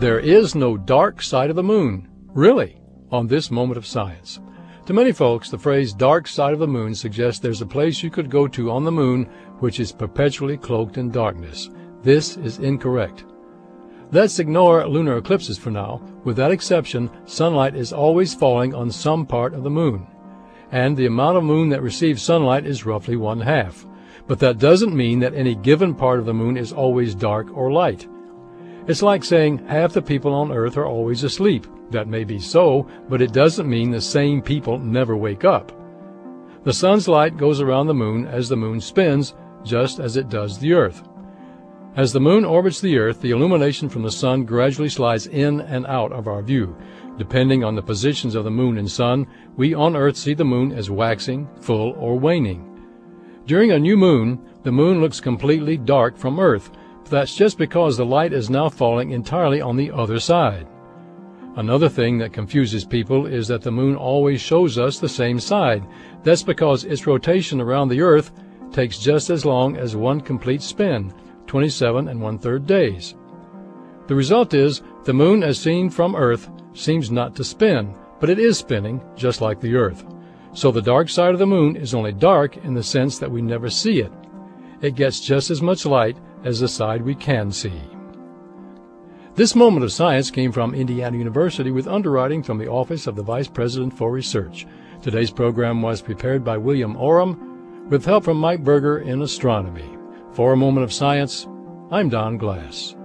There is no dark side of the moon, really, on this moment of science. To many folks, the phrase dark side of the moon suggests there's a place you could go to on the moon which is perpetually cloaked in darkness. This is incorrect. Let's ignore lunar eclipses for now. With that exception, sunlight is always falling on some part of the moon, and the amount of moon that receives sunlight is roughly 1/2. But that doesn't mean that any given part of the moon is always dark or light. It's like saying half the people on Earth are always asleep. That may be so, but it doesn't mean the same people never wake up. The sun's light goes around the moon as the moon spins, just as it does the Earth. As the moon orbits the Earth, the illumination from the sun gradually slides in and out of our view. Depending on the positions of the moon and sun, we on Earth see the moon as waxing, full, or waning. During a new moon, the moon looks completely dark from Earth. That's just because the light is now falling entirely on the other side. Another thing that confuses people is that the moon always shows us the same side. That's because its rotation around the Earth takes just as long as one complete spin, 27 1/3 days. The result is the moon as seen from Earth seems not to spin, but it is spinning just like the Earth. So the dark side of the moon is only dark in the sense that we never see it. It gets just as much light as the side we can see. This moment of science came from Indiana University with underwriting from the Office of the Vice President for Research. Today's program was prepared by William Oram with help from Mike Berger in astronomy. For a Moment of Science, I'm Don Glass.